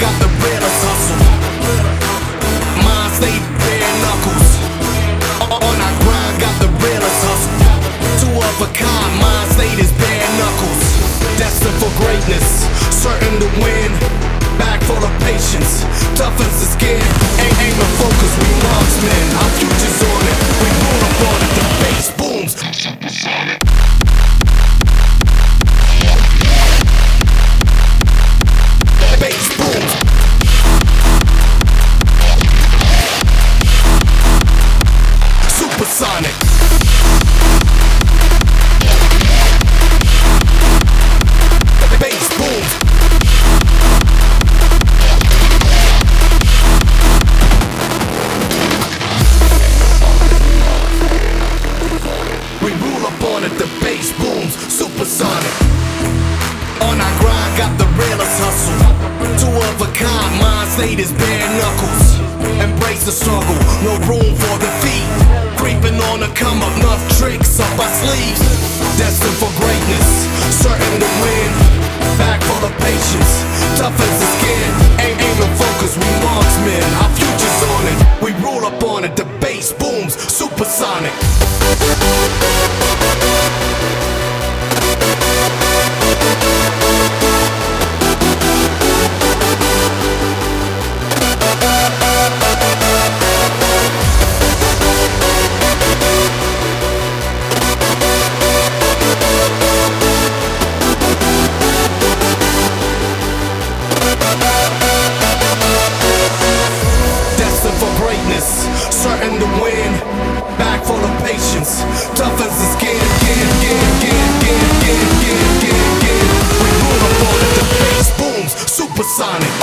got the realest hustle. Mind stay bare knuckles. On our grind, got the realest hustle. Two of a kind, mind state is bare knuckles. Destined for greatness, certain to win. Back full of patience, tough as the skin. Aim and focus, we marksmen. Our future's on it, we roll up on it. The bass booms. Bass booms. Supersonic. Bass booms. We rule up on it, the bass booms. Supersonic. On our grind, got the realest hustle. Two of a kind, mind state is bare knuckles. Embrace the struggle, no room for defeat. Creeping on the come up, enough tricks up our sleeves. Destined for greatness, certain to win. Back full of patience, tough as the skin. Aim and focus, we marksmen. Our future's on it, we rule up on it. The bass booms, supersonic. Certain to win, back full of patience, tough as the skin. We rule up on it, the bass booms, supersonic.